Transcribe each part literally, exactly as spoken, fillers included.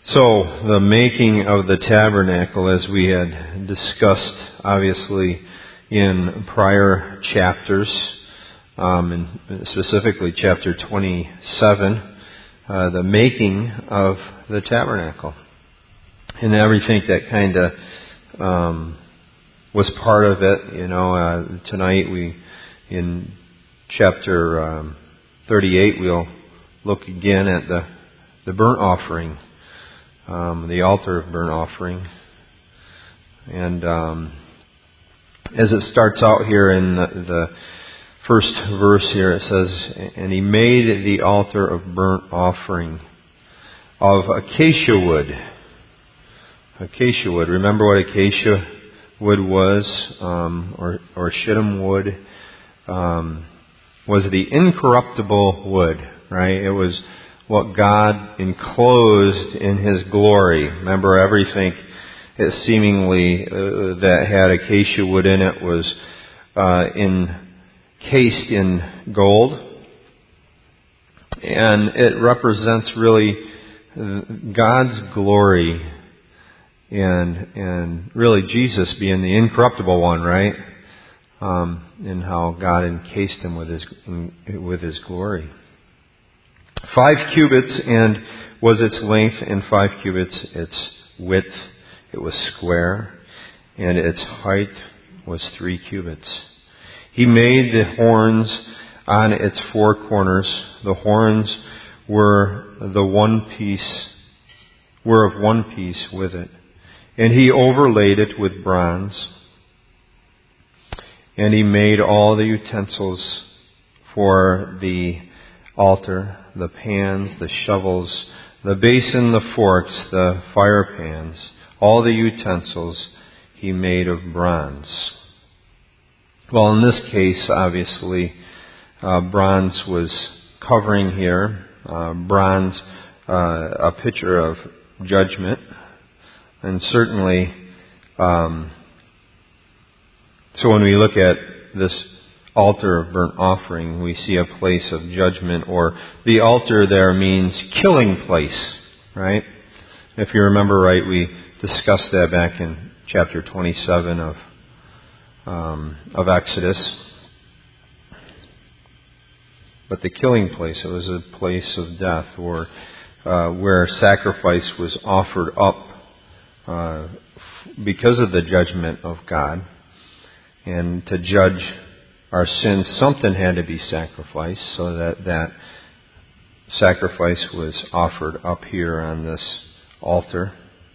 So, the making of the tabernacle, as we had discussed, obviously, in prior chapters, um, and specifically chapter twenty-seven, uh, the making of the tabernacle. And everything that kind of um, was part of it, you know, uh, tonight we, in chapter um, thirty-eight, we'll look again at the, the burnt offering. Um, the altar of burnt offering. And um, as it starts out here in the, the first verse here, it says, "And he made the altar of burnt offering of acacia wood." Acacia wood. Remember what acacia wood was, um, or, or shittim wood, um, was the incorruptible wood, right? It was what God enclosed in His glory. Remember, everything it seemingly uh, that had acacia wood in it was uh, encased in gold. And it represents really God's glory and and really Jesus being the incorruptible one, right? Um, and how God encased Him with His with His glory. Five cubits and was its length, and five cubits its width. It was square, and its height was three cubits. He made the horns on its four corners. The horns were the one piece, were of one piece with it, and he overlaid it with bronze. And he made all the utensils for the altar, the pans, the shovels, the basin, the forks, the fire pans, all the utensils he made of bronze. Well, in this case, obviously, uh, bronze was covering here. Uh, bronze, uh, a picture of judgment. And certainly, um, so when we look at this altar of burnt offering, we see a place of judgment, or the altar there means killing place, right? If you remember right, we discussed that back in chapter twenty-seven of um, of Exodus. But the killing place, it was a place of death, or uh, where sacrifice was offered up uh, because of the judgment of God, and to judge our sins, something had to be sacrificed, so that that sacrifice was offered up here on this altar.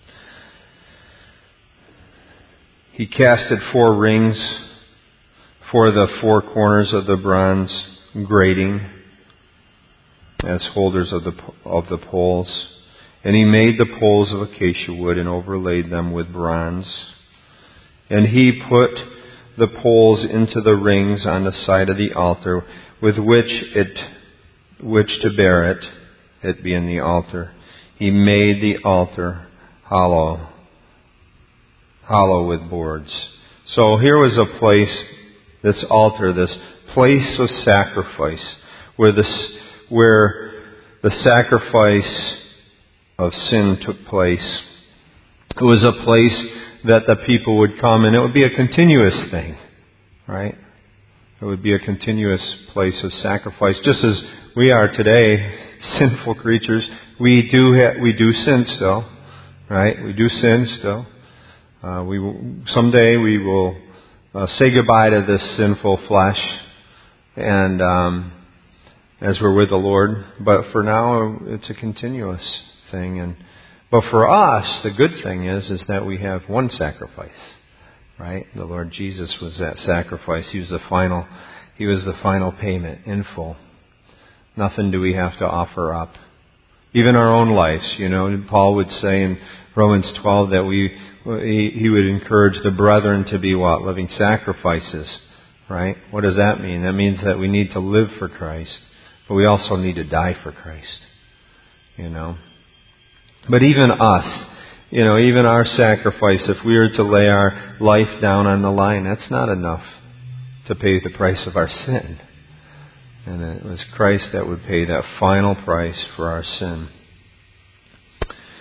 He casted four rings for the four corners of the bronze grating as holders of the of the poles, and he made the poles of acacia wood and overlaid them with bronze, and he put the poles into the rings on the side of the altar, with which it, which to bear it, it being the altar. He made the altar hollow, hollow with boards. So here was a place, this altar, this place of sacrifice, where this, where the sacrifice of sin took place. It was a place that the people would come, and it would be a continuous thing, right? It would be a continuous place of sacrifice, just as we are today, sinful creatures. We do ha- we do sin still, right? We do sin still. Uh, we will, someday we will uh, say goodbye to this sinful flesh, and um, as we're with the Lord. But for now, it's a continuous thing, and. But for us, the good thing is, is that we have one sacrifice, right? The Lord Jesus was that sacrifice. He was the final, He was the final payment in full. Nothing do we have to offer up. Even our own lives, you know. Paul would say in Romans twelve that we, he, he would encourage the brethren to be what? Living sacrifices, right? What does that mean? That means that we need to live for Christ, but we also need to die for Christ, you know. But even us, you know, even our sacrifice, if we were to lay our life down on the line, that's not enough to pay the price of our sin. And it was Christ that would pay that final price for our sin.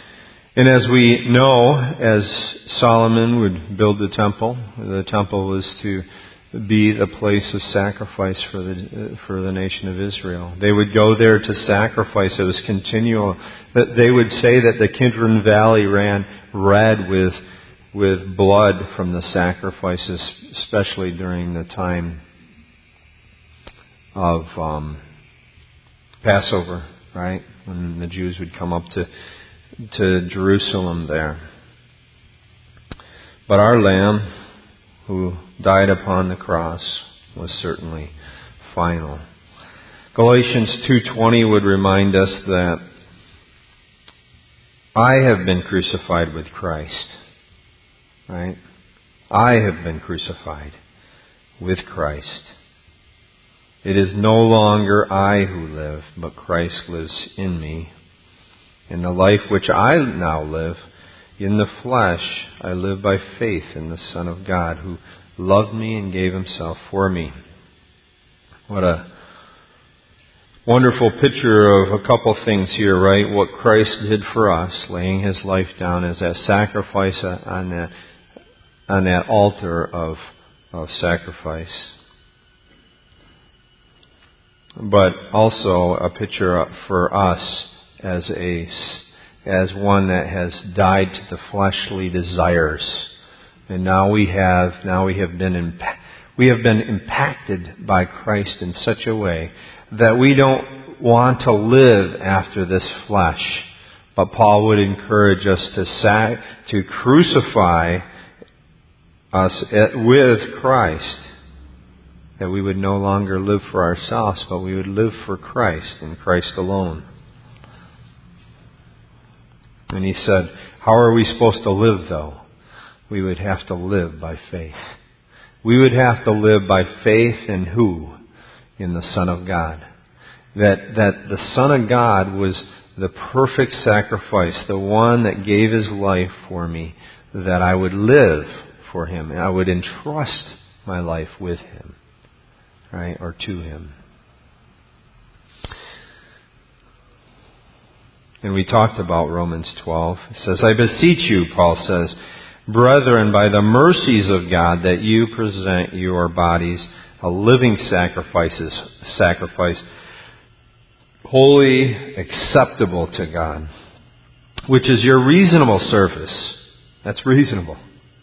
And as we know, as Solomon would build the temple, the temple was to be the place of sacrifice for the for the nation of Israel. They would go there to sacrifice. It was continual. They would say that the Kidron Valley ran red with with blood from the sacrifices, especially during the time of um, Passover, right? When the Jews would come up to to Jerusalem there. But our Lamb, who died upon the cross, was certainly final. Galatians two twenty would remind us that I have been crucified with Christ. Right? I have been crucified with Christ. It is no longer I who live, but Christ lives in me. In the life which I now live, in the flesh, I live by faith in the Son of God, who loved me and gave Himself for me. What a wonderful picture of a couple things here, right? What Christ did for us, laying His life down as that sacrifice on that on that altar of of sacrifice. But also a picture for us as a as one that has died to the fleshly desires, and now we have now we have been impa- we have been impacted by Christ in such a way that we don't want to live after this flesh. But Paul would encourage us to sac- to crucify us at, with Christ, that we would no longer live for ourselves, but we would live for Christ and Christ alone. And he said, how are we supposed to live, though? We would have to live by faith. We would have to live by faith in who? In the Son of God. That, that the Son of God was the perfect sacrifice, the one that gave His life for me, that I would live for Him, and I would entrust my life with Him, right, or to Him. And we talked about Romans twelve. It says, I beseech you, Paul says, brethren, by the mercies of God, that you present your bodies a living sacrifices, sacrifice, holy, acceptable to God, which is your reasonable service. That's reasonable.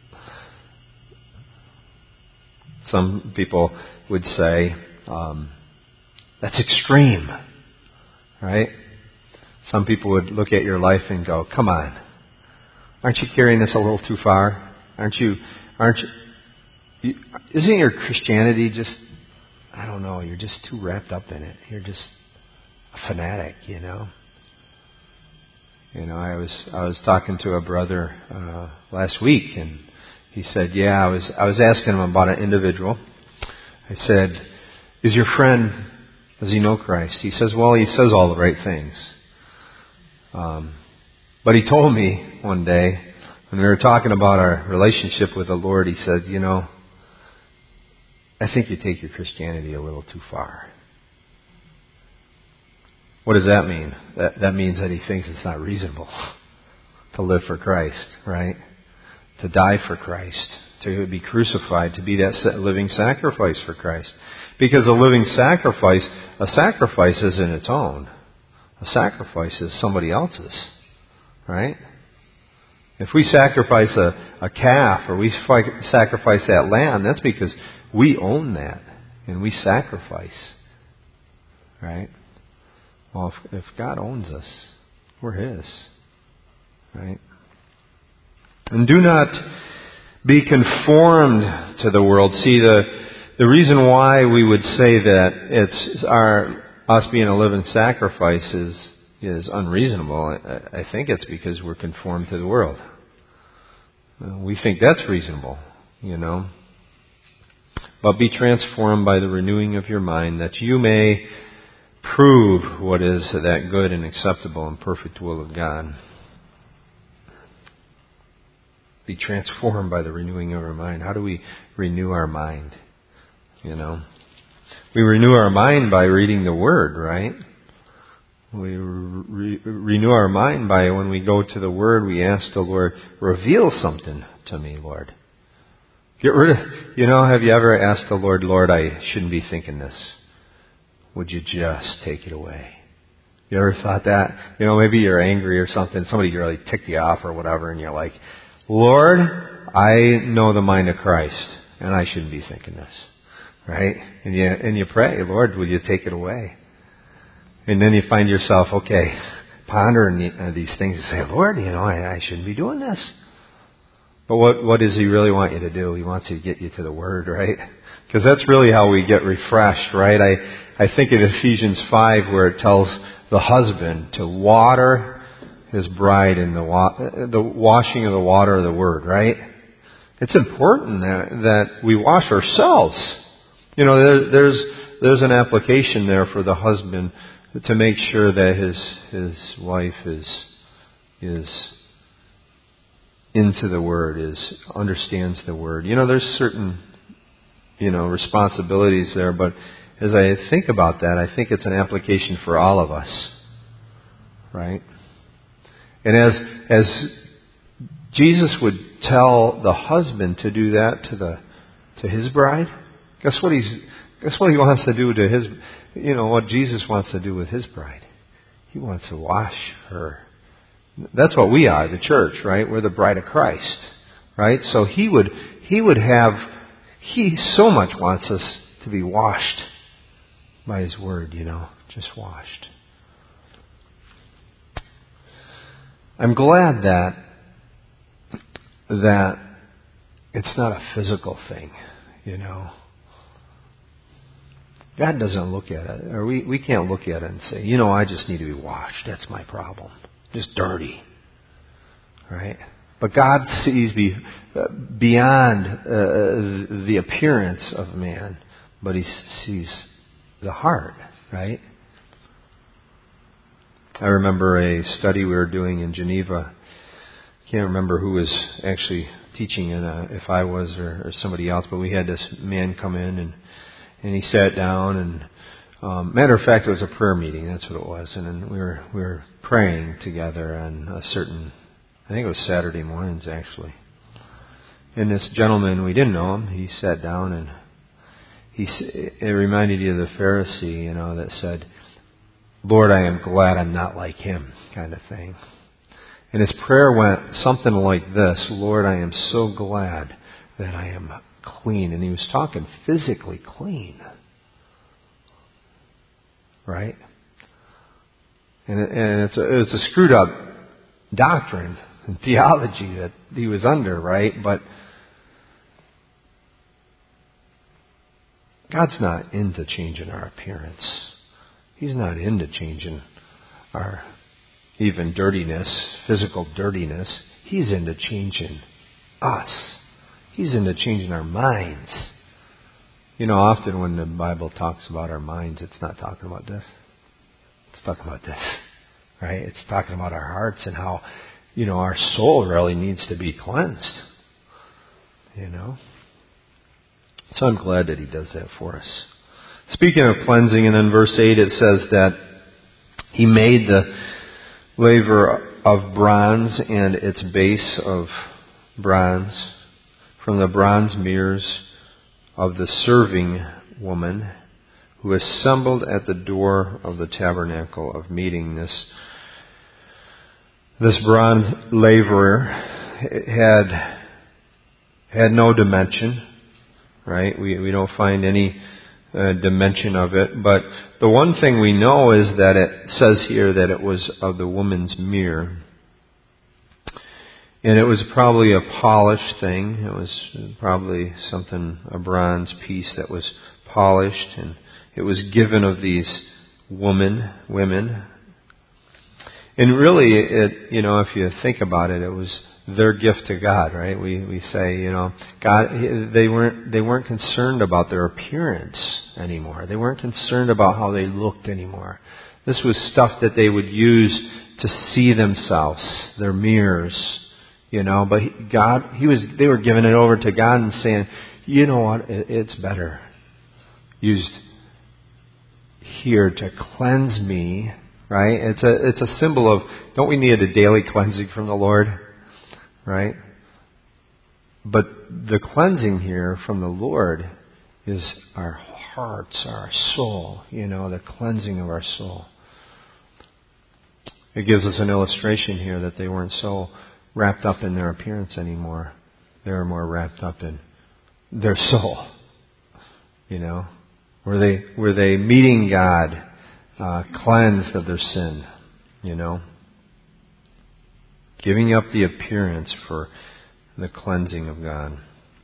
Some people would say, um, that's extreme, right? Some people would look at your life and go, come on, aren't you carrying this a little too far? Aren't you, aren't you, you, isn't your Christianity just, I don't know, you're just too wrapped up in it. You're just a fanatic, you know. You know, I was, I was talking to a brother, uh, last week, and he said, yeah, I was, I was asking him about an individual. I said, is your friend, does he know Christ? He says, well, he says all the right things. Um, but he told me one day, when we were talking about our relationship with the Lord, he said, you know, I think you take your Christianity a little too far. What does that mean? That, that means that he thinks it's not reasonable to live for Christ, right? To die for Christ, to be crucified, to be that living sacrifice for Christ. Because a living sacrifice, a sacrifice isn't its own. A sacrifice is somebody else's, right? If we sacrifice a, a calf or we fi- sacrifice that lamb, that's because we own that and we sacrifice, right? Well, if, if God owns us, we're His, right? And do not be conformed to the world. See, the the reason why we would say that it's our us being a living sacrifice is, is unreasonable, I, I think it's because we're conformed to the world. We think that's reasonable, you know. But be transformed by the renewing of your mind, that you may prove what is that good and acceptable and perfect will of God. Be transformed by the renewing of our mind. How do we renew our mind? You know, we renew our mind by reading the Word, right? We re- renew our mind by when we go to the Word, we ask the Lord, reveal something to me, Lord. Get rid of, you know, have you ever asked the Lord, Lord, I shouldn't be thinking this. Would you just take it away? You ever thought that? You know, maybe you're angry or something, somebody really ticked you off or whatever, and you're like, Lord, I know the mind of Christ, and I shouldn't be thinking this. Right? And you, and you pray, Lord, will you take it away? And then you find yourself, okay, pondering the, uh, these things and say, Lord, you know, I, I shouldn't be doing this. But what, what does He really want you to do? He wants to get you to the Word, right? Because that's really how we get refreshed, right? I, I think in Ephesians five where it tells the husband to water his bride in the, wa- the washing of the water of the Word, right? It's important that, that we wash ourselves. You know, there, there's there's an application there for the husband to make sure that his his wife is is into the Word, is understands the Word. You know, there's certain you know responsibilities there, but as I think about that, I think it's an application for all of us, right? And as as Jesus would tell the husband to do that to the to his bride, guess what he's guess what he wants to do to his you know what Jesus wants to do with his bride. He wants to wash her. That's what we are, the church, right? We're the bride of Christ, right? So he would he would have he so much wants us to be washed by His Word, you know, just washed. I'm glad that that it's not a physical thing, you know. God doesn't look at it, or we, we can't look at it and say, you know, I just need to be washed. That's my problem. Just dirty. Right? But God sees be, uh, beyond uh, the appearance of man, but He sees the heart, right? I remember a study we were doing in Geneva. Can't remember who was actually teaching it, uh, if I was or, or somebody else, but we had this man come in and and he sat down and um, matter of fact, it was a prayer meeting. That's what it was, and then we were we were praying together on a certain, I think it was Saturday mornings actually. And this gentleman, we didn't know him. He sat down and he it reminded you of the Pharisee, you know, that said, "Lord, I am glad I'm not like him," kind of thing. And his prayer went something like this: Lord, I am so glad that I am clean. And he was talking physically clean. Right? And, it, and it's, a, it's a screwed up doctrine and theology that he was under, right? But God's not into changing our appearance. He's not into changing our even dirtiness, physical dirtiness. He's into changing us. He's into changing our minds. You know, often when the Bible talks about our minds, it's not talking about this. It's talking about this, right? It's talking about our hearts and how, you know, our soul really needs to be cleansed. You know? So I'm glad that He does that for us. Speaking of cleansing, and in verse eight it says that He made the laver of bronze and its base of bronze from the bronze mirrors of the serving woman who assembled at the door of the tabernacle of meeting. This this bronze laver had had no dimension, right? We we don't find any uh, dimension of it. But the one thing we know is that it says here that it was of the woman's mirror. And it was probably a polished thing. It was probably something, a bronze piece that was polished, and it was given of these women, women. And really, it, you know, if you think about it, it was their gift to God, right? We we say, you know, God, they weren't they weren't concerned about their appearance anymore. They weren't concerned about how they looked anymore. This was stuff that they would use to see themselves, their mirrors. You know, but he, God, he was, they were giving it over to God and saying, you know what, it, it's better used here to cleanse me right? It's a it's a symbol of, don't we need a daily cleansing from the Lord, right? But the cleansing here from the Lord is our hearts, our soul, you know, the cleansing of our soul. It gives us an illustration here that they weren't so wrapped up in their appearance anymore. They were more wrapped up in their soul, you know. Were they were they meeting God, uh, cleansed of their sin, you know, giving up the appearance for the cleansing of God.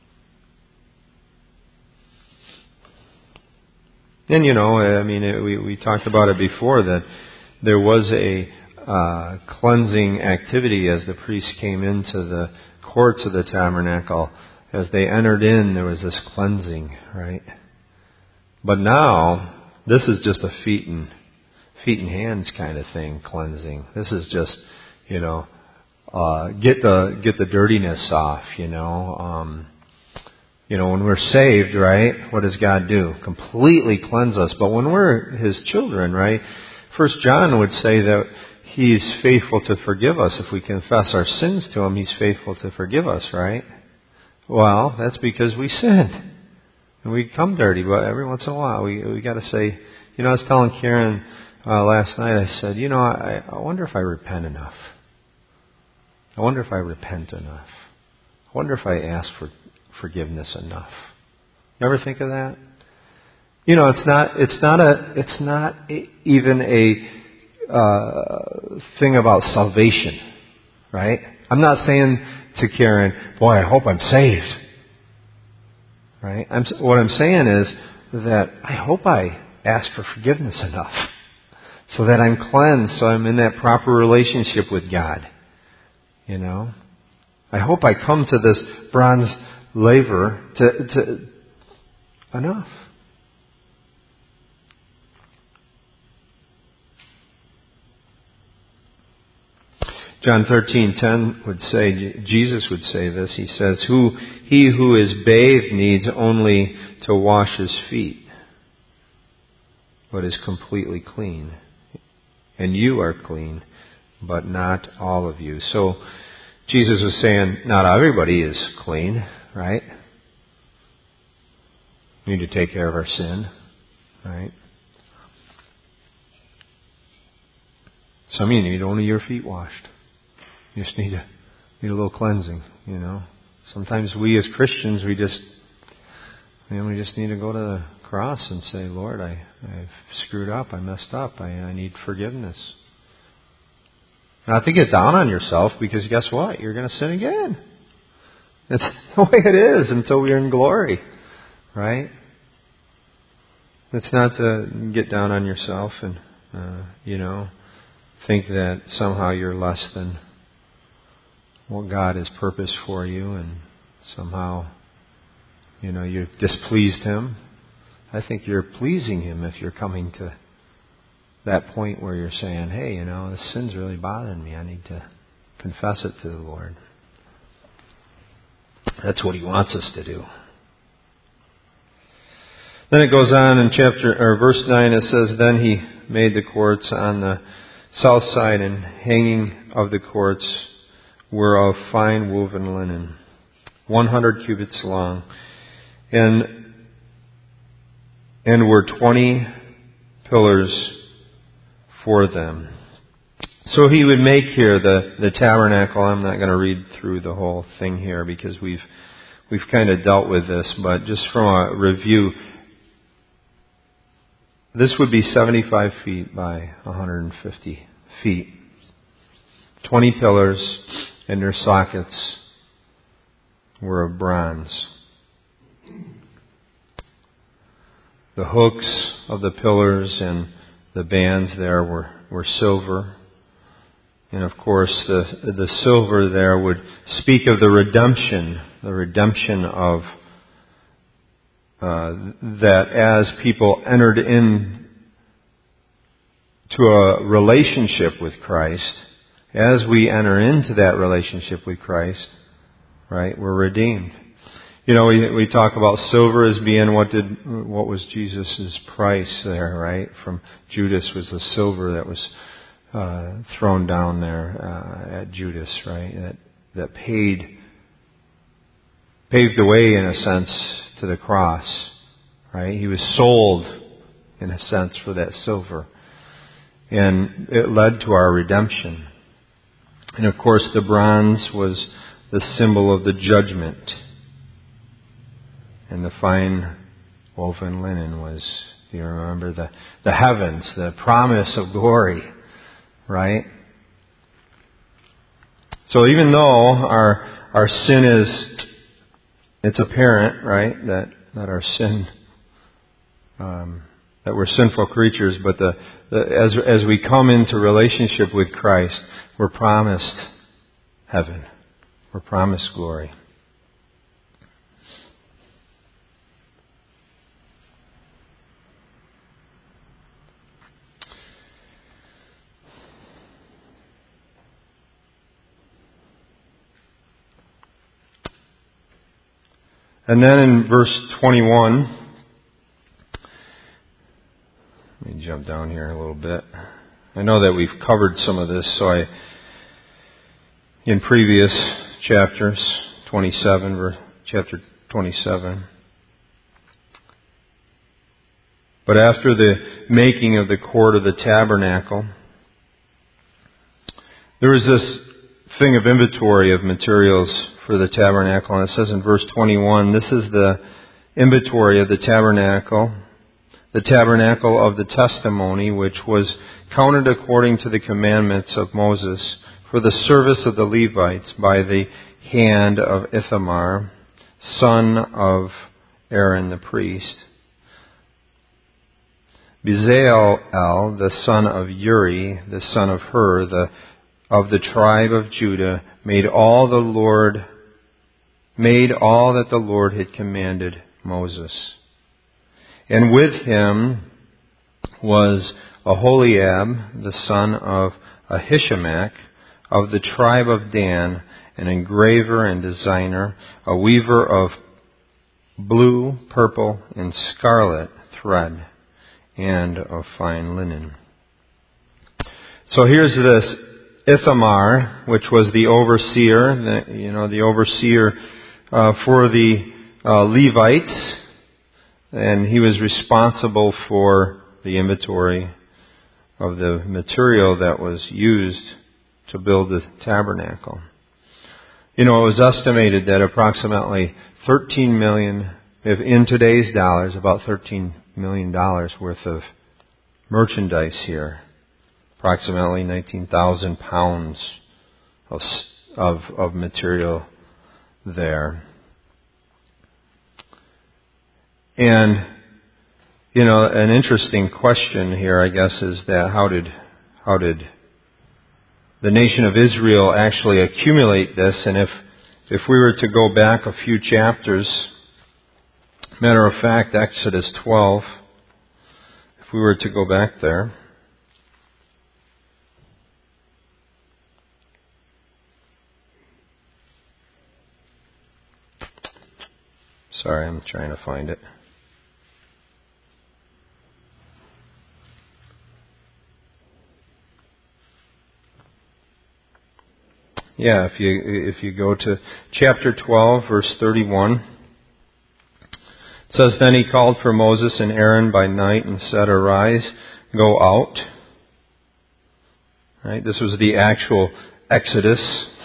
And, you know, I mean, it, we, we talked about it before, that there was a uh, cleansing activity as the priests came into the courts of the tabernacle. As they entered in, there was this cleansing, right? But now, this is just a feet and feet and hands kind of thing, cleansing. This is just, you know, uh, get the get the dirtiness off, you know. Um, You know, when we're saved, right, what does God do? Completely cleanse us. But when we're His children, right, First John would say that He's faithful to forgive us. If we confess our sins to Him, He's faithful to forgive us, right? Well, that's because we sinned. And we come dirty, but every once in a while we we got to say, you know, I was telling Karen uh, last night, I said, you know, I, I wonder if I repent enough. I wonder if I repent enough. I wonder if I ask for forgiveness enough. You ever think of that? You know, it's not. It's not a. It's not a, even a uh, thing about salvation, right? I'm not saying to Karen, "Boy, I hope I'm saved." Right? I'm, what I'm saying is that I hope I ask for forgiveness enough, so that I'm cleansed, so I'm in that proper relationship with God. You know, I hope I come to this bronze laver to, to enough. John thirteen ten would say, Jesus would say this. He says, "Who he who is bathed needs only to wash his feet, but is completely clean. And you are clean, but not all of you." So Jesus was saying, not everybody is clean, right? We need to take care of our sin, right? Some of you need only your feet washed. You just need a, need a little cleansing, you know. Sometimes we as Christians, we just, you know, we just need to go to the cross and say, Lord, I, I've screwed up, I messed up, I, I need forgiveness. Not to get down on yourself, because guess what? You're going to sin again. That's the way it is until we're in glory, right? It's not to get down on yourself and, uh, you know, think that somehow you're less than what God has purposed for you, and somehow, you know, you've displeased Him. I think you're pleasing Him if you're coming to that point where you're saying, hey, you know, this sin's really bothering me. I need to confess it to the Lord. That's what He wants us to do. Then it goes on in chapter or verse nine. It says, "Then he made the courts on the south side, and hanging of the courts were of fine woven linen, one hundred cubits long, and and were twenty pillars for them." So he would make here the, the tabernacle. I'm not going to read through the whole thing here because we've we've kind of dealt with this, but just from a review, this would be seventy-five feet by one hundred fifty feet. twenty pillars, and their sockets were of bronze. The hooks of the pillars and the bands there were, were silver. And of course, the the silver there would speak of the redemption, the redemption of uh, that as people entered in to a relationship with Christ, as we enter into that relationship with Christ, right, we're redeemed. You know, we we talk about silver as being what did what was Jesus' price there, right? From Judas was the silver that was uh, thrown down there uh, at Judas, right? That that paid paved the way, in a sense, to the cross, right? He was sold, in a sense, for that silver. And it led to our redemption. And of course, the bronze was the symbol of the judgment. And the fine woven linen was, do you remember, the, the heavens, the promise of glory, right? So even though our our sin is, it's apparent, right, that, that our sin, um, that we're sinful creatures, but the, the as as we come into relationship with Christ, we're promised heaven. We're promised glory. And then in verse twenty-one, let me jump down here a little bit. I know that we've covered some of this, so I, in previous chapters, twenty-seven, verse, chapter twenty-seven. But after the making of the court of the tabernacle, there was this thing of inventory of materials for the tabernacle. And it says in verse twenty-one, this is the inventory of the tabernacle, the tabernacle of the testimony, which was counted according to the commandments of Moses for the service of the Levites by the hand of Ithamar, son of Aaron the priest. Bezalel, the son of Uri, the son of Hur, the of the tribe of Judah, made all the Lord made all that the Lord had commanded Moses. And with him was Aholiab, the son of Ahishamach, of the tribe of Dan, an engraver and designer, a weaver of blue, purple, and scarlet thread, and of fine linen. So here's this Ithamar, which was the overseer, the, you know, the overseer uh, for the uh, Levites, and he was responsible for the inventory of the material that was used to build the tabernacle. You know, it was estimated that approximately thirteen million, if in today's dollars, about thirteen million dollars worth of merchandise here. Approximately nineteen thousand pounds of, of, of material there. And, you know, an interesting question here, I guess, is that how did, how did the nation of Israel actually accumulate this? And if, if we were to go back a few chapters, matter of fact, Exodus twelve, if we were to go back there, sorry, I'm trying to find it. Yeah, if you if you go to chapter twelve, verse thirty-one, it says, Then he called for Moses and Aaron by night and said, Arise, go out. Right? This was the actual Exodus.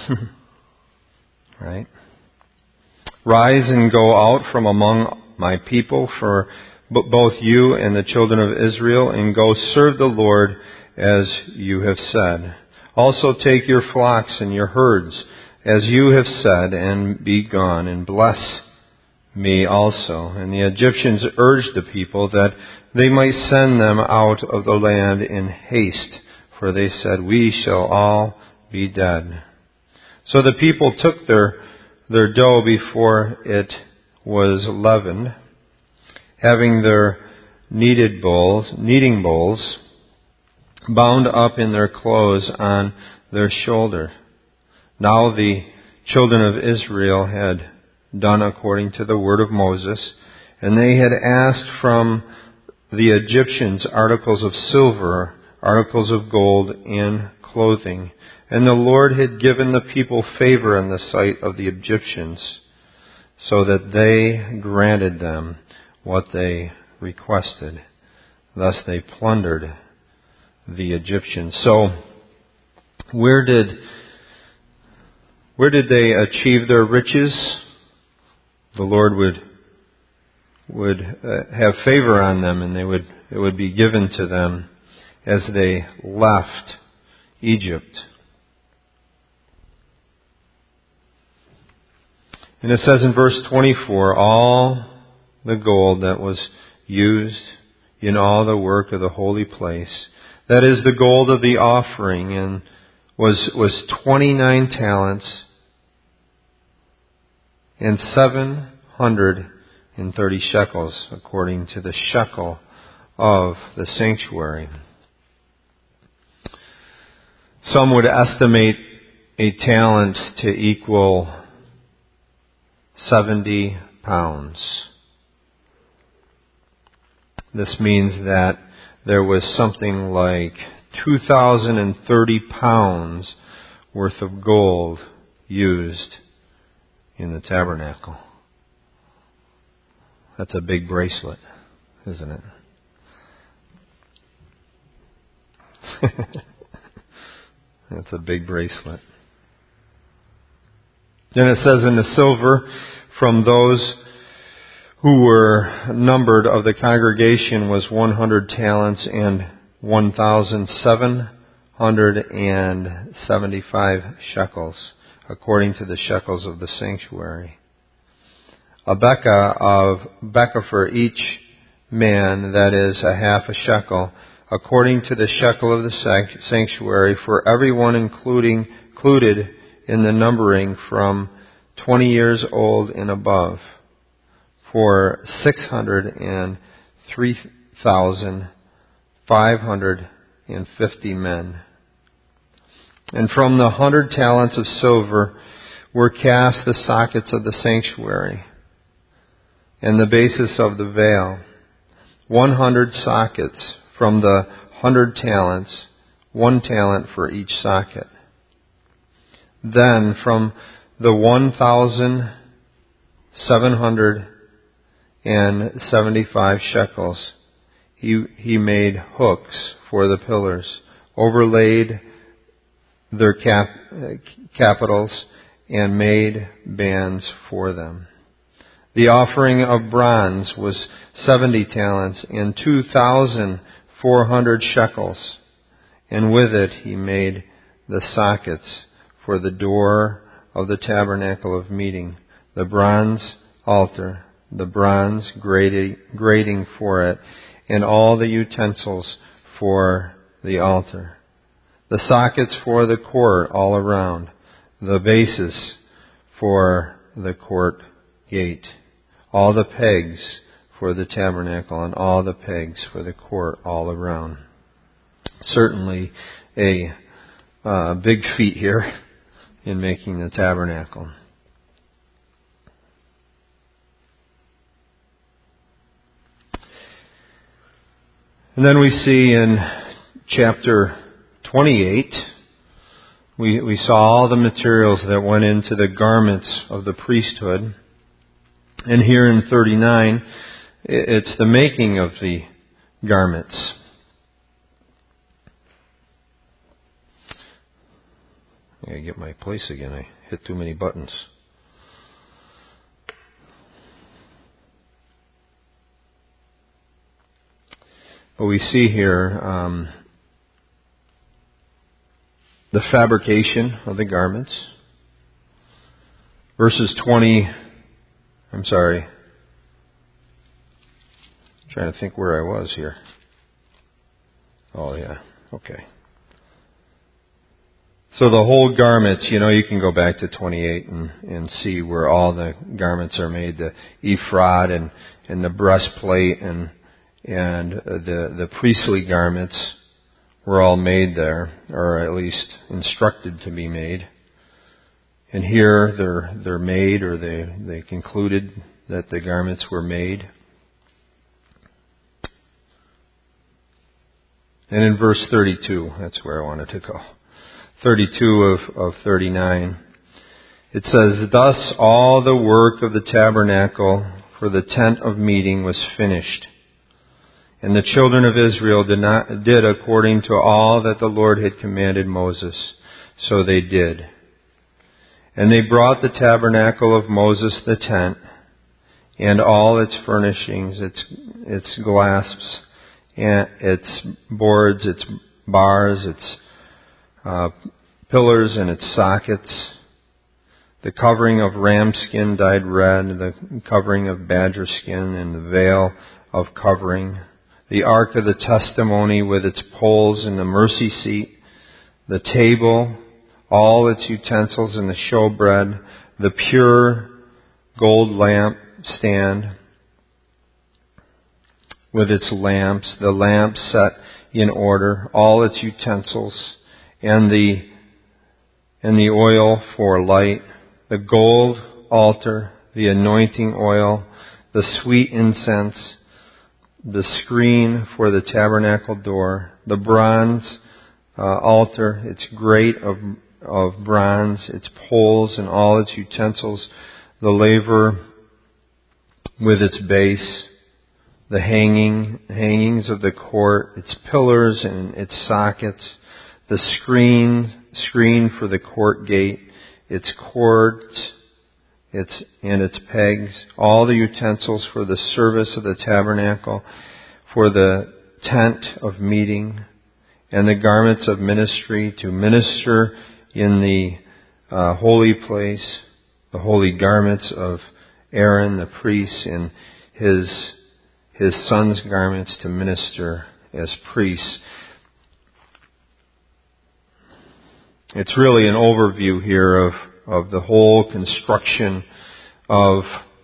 Right? Rise and go out from among my people, for both you and the children of Israel, and go serve the Lord as you have said. Also take your flocks and your herds, as you have said, and be gone, and bless me also. And the Egyptians urged the people that they might send them out of the land in haste, for they said, We shall all be dead. So the people took their their dough before it was leavened, having their kneaded bowls, kneading bowls, bound up in their clothes on their shoulder. Now the children of Israel had done according to the word of Moses, and they had asked from the Egyptians articles of silver articles of gold, and clothing. And the Lord had given the people favor in the sight of the Egyptians, so that they granted them what they requested. Thus they plundered the Egyptians. So, where did where did they achieve their riches? The Lord would would uh, have favor on them, and they would it would be given to them as they left Egypt. And it says in verse twenty-four, all the gold that was used in all the work of the holy place, that is the gold of the offering, and was was twenty-nine talents and seven hundred and thirty shekels, according to the shekel of the sanctuary. Some would estimate a talent to equal seventy pounds. This means that there was something like two thousand thirty pounds worth of gold used in the tabernacle. That's a big bracelet, isn't it? That's a big bracelet. Then it says in the silver, from those who were numbered of the congregation was one hundred talents and one thousand seven hundred and seventy-five shekels, according to the shekels of the sanctuary. A beka of beka for each man, that is a half a shekel, according to the shekel of the sanctuary, for everyone including included in the numbering from twenty years old and above, for six hundred and three thousand five hundred and fifty men. And from the hundred talents of silver were cast the sockets of the sanctuary and the basis of the veil, one hundred sockets from the hundred talents, one talent for each socket. Then from the one thousand seven hundred and seventy-five shekels, he, he made hooks for the pillars, overlaid their cap, capitals, and made bands for them. The offering of bronze was seventy talents and two thousand four hundred shekels, and with it he made the sockets for the door of the tabernacle of meeting, the bronze altar, the bronze grating, grating for it, and all the utensils for the altar, the sockets for the court all around, the bases for the court gate, all the pegs for the tabernacle, and all the pegs for the court all around. Certainly a uh, big feat here in making the tabernacle. And then we see in chapter twenty-eight, we, we saw all the materials that went into the garments of the priesthood. And here in thirty-nine, it's the making of the garments. I gotta get my place again. I hit too many buttons. But we see here um, the fabrication of the garments. Verses twenty, I'm sorry, I'm trying to think where I was here. Oh yeah, okay. So the whole garments, you know, you can go back to twenty-eight and, and see where all the garments are made. The ephod and, and the breastplate and and the the priestly garments were all made there, or at least instructed to be made. And here they're they're made, or they they concluded that the garments were made. And in verse thirty-two, that's where I wanted to go. thirty-two of, of thirty-nine. It says, "Thus all the work of the tabernacle for the tent of meeting was finished. And the children of Israel did not did according to all that the Lord had commanded Moses. So they did. And they brought the tabernacle of Moses, the tent, and all its furnishings, its its clasps, and its boards, its bars, its uh, pillars, and its sockets, the covering of ram skin dyed red, the covering of badger skin, and the veil of covering, the ark of the testimony with its poles and the mercy seat, the table, all its utensils and the showbread, the pure gold lamp stand with its lamps, the lamps set in order, all its utensils, and the and the oil for light, the gold altar, the anointing oil, the sweet incense, the screen for the tabernacle door, the bronze uh, altar, its grate of of bronze, its poles and all its utensils, the laver with its base, the hanging hangings of the court, its pillars and its sockets, the screen screen for the court gate, its cords, its and its pegs, all the utensils for the service of the tabernacle, for the tent of meeting, and the garments of ministry to minister in the uh, holy place, the holy garments of Aaron the priest, and his his son's garments to minister as priests. It's really an overview here of, of the whole construction of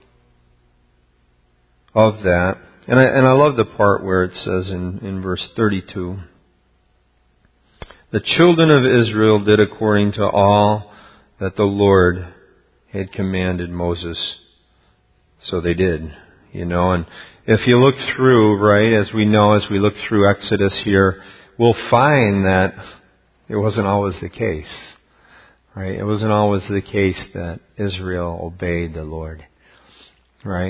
of that. And I and I love the part where it says in, in verse thirty-two, "The children of Israel did according to all that the Lord had commanded Moses." So they did, you know. And if you look through, right, as we know, as we look through Exodus here, we'll find that it wasn't always the case, right? It wasn't always the case that Israel obeyed the Lord, right?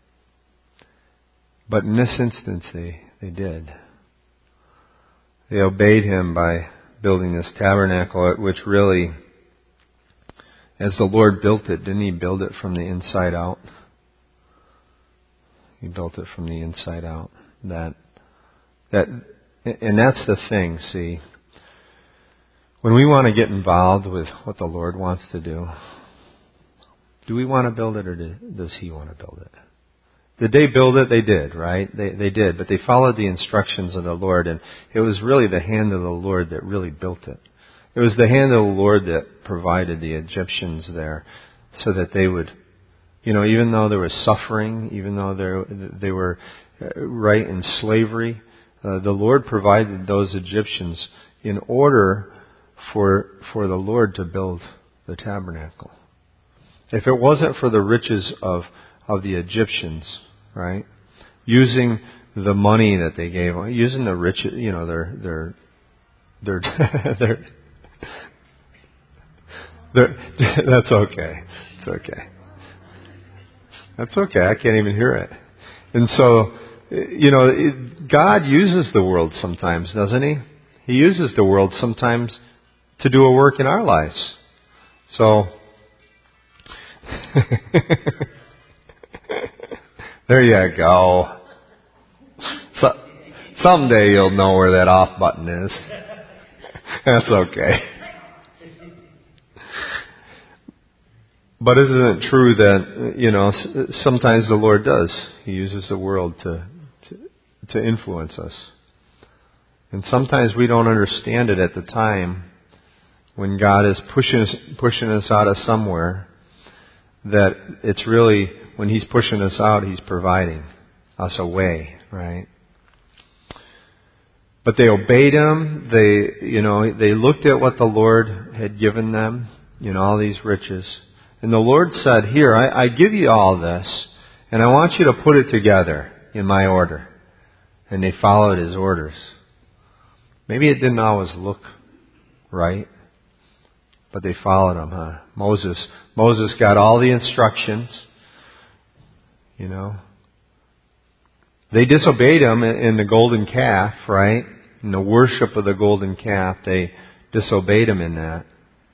But in this instance, they, they did. They obeyed Him by building this tabernacle, which really, as the Lord built it, didn't He build it from the inside out? He built it from the inside out. That, that, and that's the thing, see. When we want to get involved with what the Lord wants to do, do we want to build it or does He want to build it? Did they build it? They did, right? They they did, but they followed the instructions of the Lord, and it was really the hand of the Lord that really built it. It was the hand of the Lord that provided the Egyptians there so that they would, you know, even though there was suffering, even though they they were right in slavery, uh, the Lord provided those Egyptians in order for for the Lord to build the tabernacle. If it wasn't for the riches of of the Egyptians, right, using the money that they gave, using the riches, you know, their their their their, their that's okay, it's okay, that's okay. I can't even hear it. And so, you know, it, God uses the world sometimes, doesn't He? He uses the world sometimes to do a work in our lives. So, there you go. So, someday you'll know where that off button is. That's okay. But isn't it true that, you know, sometimes the Lord does. He uses the world to, to, to influence us. And sometimes we don't understand it at the time when God is pushing us, pushing us out of somewhere, that it's really, when He's pushing us out, He's providing us a way, right? But they obeyed Him. They, you know, they looked at what the Lord had given them, you know, all these riches. And the Lord said, "Here, I, I give you all this, and I want you to put it together in my order." And they followed His orders. Maybe it didn't always look right, but they followed him, huh? Moses, Moses got all the instructions, you know. They disobeyed him in the golden calf, right? In the worship of the golden calf, they disobeyed him in that.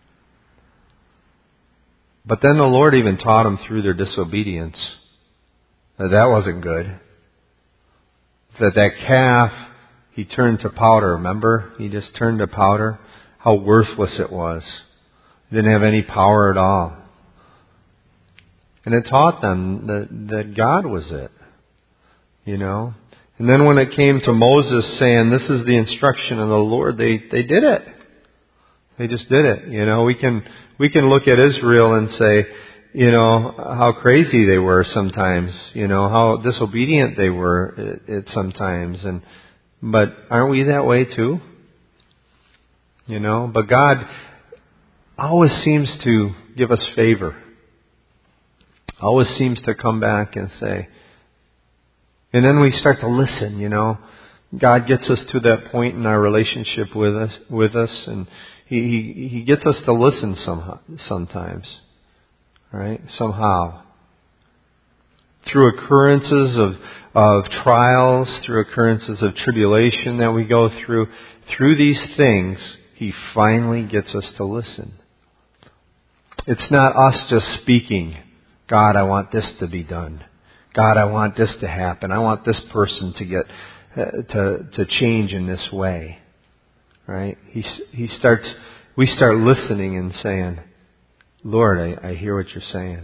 But then the Lord even taught them through their disobedience that that wasn't good. That that calf, he turned to powder, remember? He just turned to powder. How worthless it was. It didn't have any power at all. And it taught them that, that God was it. You know? And then when it came to Moses saying, this is the instruction of the Lord, they, they did it. They just did it. You know, we can, we can look at Israel and say, you know, how crazy they were sometimes, you know, how disobedient they were at, at sometimes. And, but aren't we that way too? You know, but God always seems to give us favor. Always seems to come back and say, and then we start to listen, you know. God gets us to that point in our relationship with us, with us, and He He, he gets us to listen somehow, sometimes, right? Somehow, through occurrences of of trials, through occurrences of tribulation that we go through, through these things, He finally gets us to listen. It's not us just speaking, God, I want this to be done. God, I want this to happen. I want this person to get uh, to to change in this way. Right? He he starts. We start listening and saying, Lord, I, I hear what you're saying.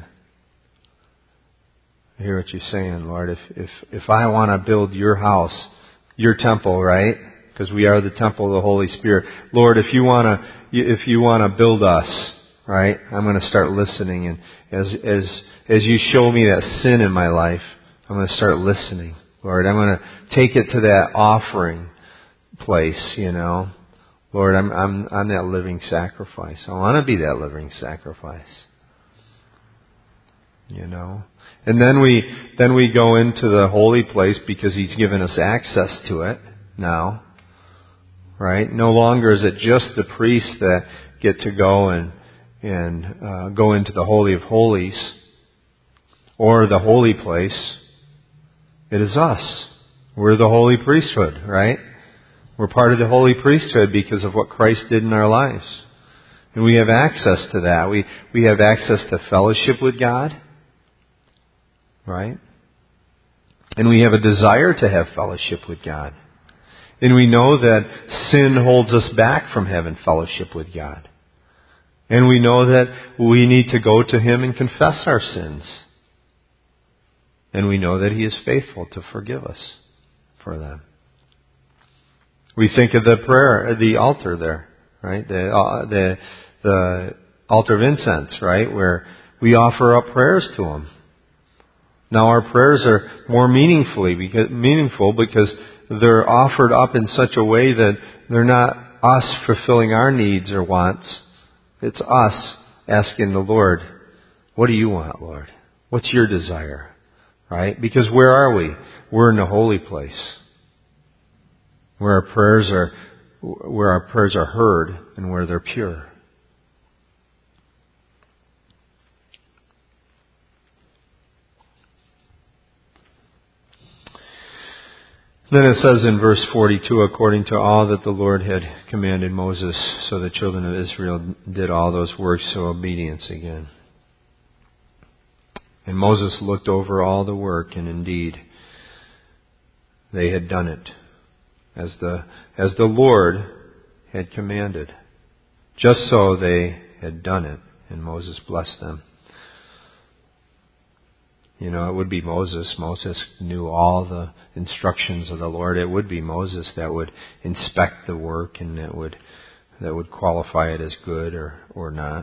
I hear what you're saying, Lord. If if if I want to build your house, your temple, right? Because we are the temple of the Holy Spirit. Lord, if you want to if you want to build us, right? I'm going to start listening, and as as as you show me that sin in my life, I'm going to start listening, Lord. I'm going to take it to that offering place, you know. Lord, I'm I'm I'm that living sacrifice. I want to be that living sacrifice, you know. And then we then we go into the holy place because He's given us access to it now, right? No longer is it just the priests that get to go and and uh, go into the Holy of Holies or the holy place. It is us. We're the holy priesthood, right? We're part of the holy priesthood because of what Christ did in our lives. And we have access to that. We we have access to fellowship with God, right? And we have a desire to have fellowship with God. And we know that sin holds us back from having fellowship with God. And we know that we need to go to Him and confess our sins. And we know that He is faithful to forgive us for them. We think of the prayer, the altar there, right? The uh, the the altar of incense, right? Where we offer up prayers to Him. Now our prayers are more meaningfully because meaningful because they're offered up in such a way that they're not us fulfilling our needs or wants. It's us asking the Lord, what do you want, Lord? What's your desire? Right? Because where are we? We're in the holy place. Where our prayers are where our prayers are heard and where they're pure. Then it says in verse forty-two, according to all that the Lord had commanded Moses, so the children of Israel did all those works of obedience again. And Moses looked over all the work, and indeed, they had done it, as the as the Lord had commanded. Just so they had done it, and Moses blessed them. You know, it would be Moses. Moses knew all the instructions of the Lord. It would be Moses that would inspect the work and that would that would qualify it as good or, or not.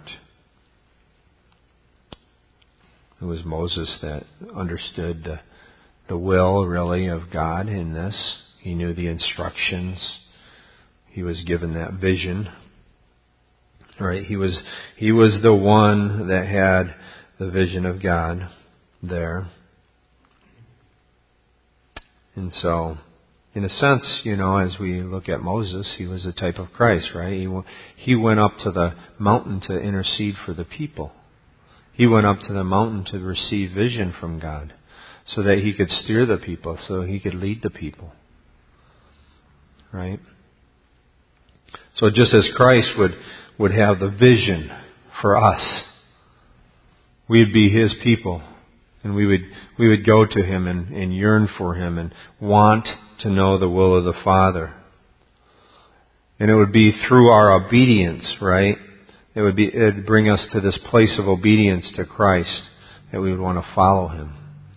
It was Moses that understood the, the will, really, of God in this. He knew the instructions. He was given that vision. Right? He was he was the one that had the vision of God there. And so in a sense, you know, as we look at Moses, he was a type of Christ, right? He, he went up to the mountain to intercede for the people. He went up to the mountain to receive vision from God so that he could steer the people, so he could lead the people. Right? So just as Christ would, would have the vision for us, we'd be his people. And we would we would go to him and, and yearn for him and want to know the will of the Father. And it would be through our obedience, right? It would be it would bring us to this place of obedience to Christ that we would want to follow him.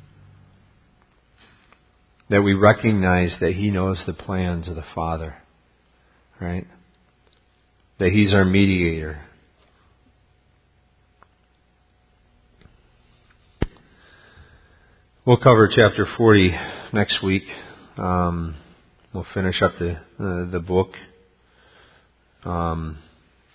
That we recognize that he knows the plans of the Father, right? That he's our mediator. We'll cover chapter forty next week. Um, we'll finish up the uh, the book. Um,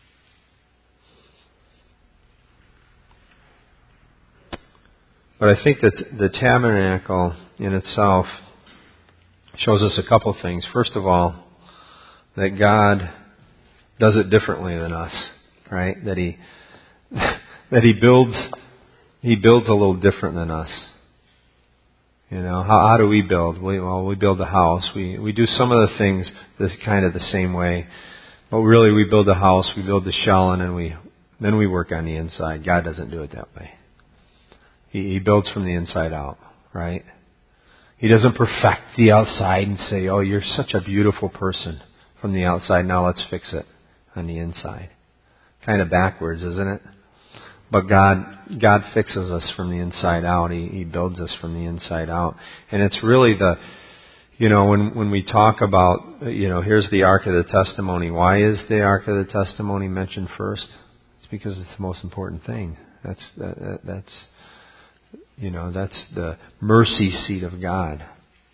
but I think that the tabernacle in itself shows us a couple things. First of all, that God does it differently than us, right? That he that he builds he builds a little different than us. You know, how, how do we build? We, well, we build a house. We we do some of the things this kind of the same way, but really we build a house. We build the shell, and then we then we work on the inside. God doesn't do it that way. He, he builds from the inside out, right? He doesn't perfect the outside and say, "Oh, you're such a beautiful person from the outside. Now let's fix it on the inside." Kind of backwards, isn't it? But God, God fixes us from the inside out. He, he builds us from the inside out. And it's really the, you know, when, when we talk about, you know, here's the Ark of the Testimony. Why is the Ark of the Testimony mentioned first? It's because it's the most important thing. That's, that, that, that's, you know, that's the mercy seat of God.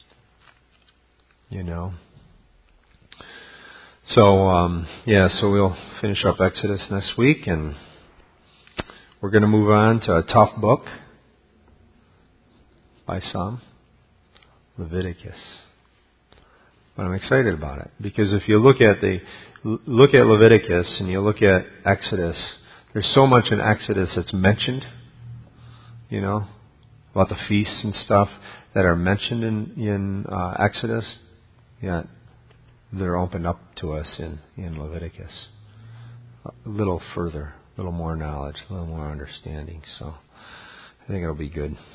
You know. So, um, yeah, so we'll finish up Exodus next week, and we're going to move on to a tough book by some, Leviticus. But I'm excited about it because if you look at the look at Leviticus and you look at Exodus, there's so much in Exodus that's mentioned, you know, about the feasts and stuff that are mentioned in in uh, Exodus, yet they're opened up to us in in Leviticus a little further. A little more knowledge, a little more understanding. So I think it'll be good.